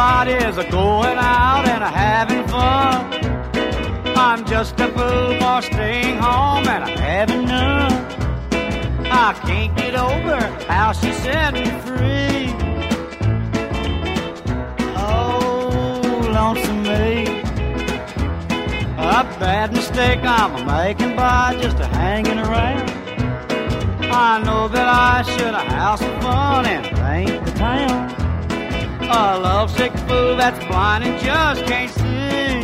everybody's a-going out and a-having fun. I'm just a fool for staying home and I'm having none. I can't get over how she set me free. Oh, lonesome me. A bad mistake I'm making by just a-hanging around. I know that I should have some fun and paint the town. A lovesick fool that's blind and just can't see.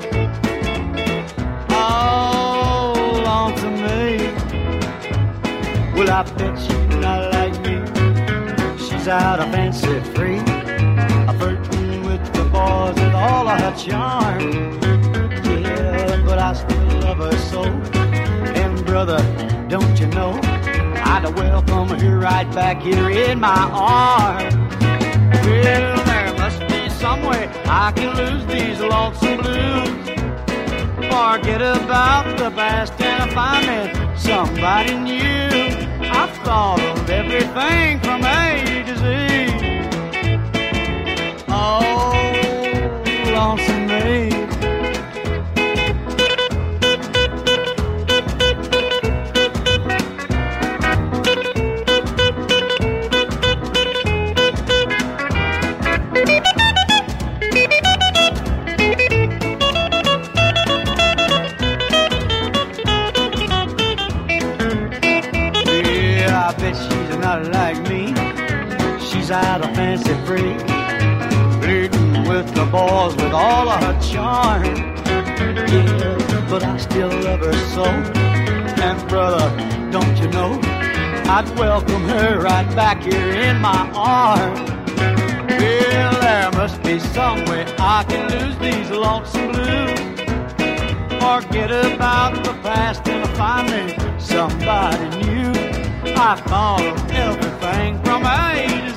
Oh, lonesome me. Well, I bet she's not like me. She's out of fancy free, a flirting with the boys with all of her charm. Yeah, but I still love her so. And brother, don't you know, I'd welcome her right back here in my arms. Well, there must be some way I can lose these lonesome blues. Forget about the past and find me somebody new. I've thought of everything from A to Z. Oh, lonesome me. I bet she's not like me. She's out of fancy free, flirting with the boys with all of her charm. Yeah, but I still love her so. And brother, don't you know, I'd welcome her right back here in my arms. Well, there must be some way I can lose these lonesome blues. Forget about the past and find me somebody new. I thought of everything from A to